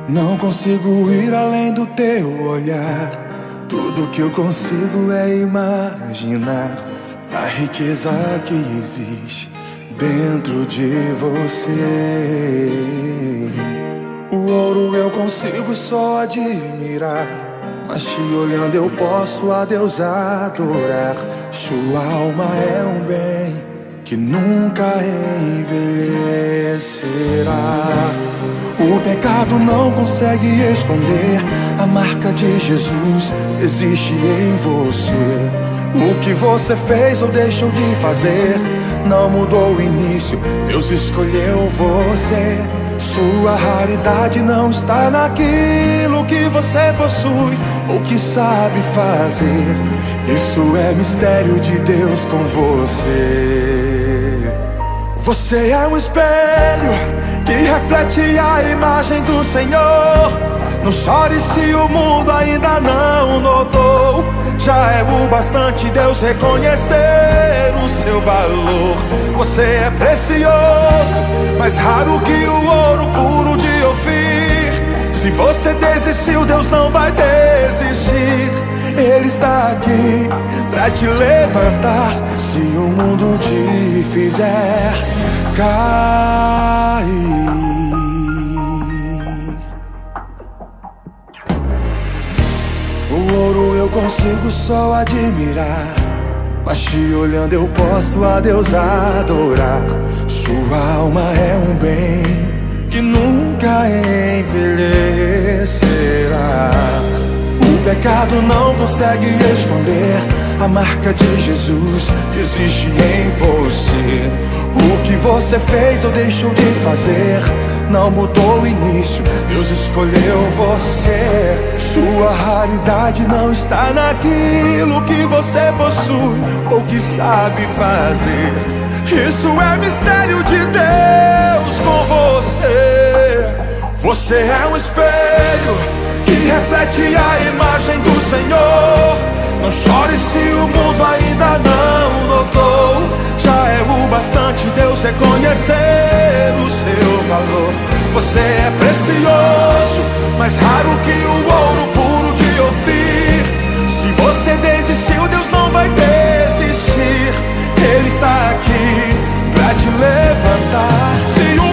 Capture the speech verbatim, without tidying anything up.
Não consigo ir além do teu olhar. Tudo que eu consigo é imaginar a riqueza que existe dentro de você. O ouro eu consigo só admirar, mas te olhando eu posso a Deus adorar. Sua alma é um bem que nunca envelhecerá. O pecado não consegue esconder a marca de Jesus existe em você. O que você fez ou deixou de fazer não mudou o início, Deus escolheu você. Sua raridade não está naquilo que você possui ou que sabe fazer. Isso é mistério de Deus com você. Você é um espelho que reflete a imagem do Senhor. Não chore se o mundo ainda não notou. Já é o bastante Deus reconhecer o seu valor. Você é precioso, mais raro que o ouro puro de Ofir. Se você desistiu, Deus não vai desistir. Ele está aqui pra te levantar se o mundo te fizer cair. O ouro eu consigo só admirar, mas te olhando eu posso a Deus adorar. Sua alma é um bem que nunca envelhecerá. O pecado não consegue esconder a marca de Jesus que existe em você. O que você fez ou deixou de fazer não mudou o início, Deus escolheu você. Sua raridade não está naquilo que você possui ou que sabe fazer. Isso é mistério de Deus com você. Você é um espelho que reflete a imagem do Senhor. Não chore se o mundo ainda não notou. Já é o bastante Deus reconhecer o seu valor. Você é precioso, mais raro que o ouro puro de Ofir. Se você desistiu, Deus não vai desistir. Ele está aqui pra te levantar. Se o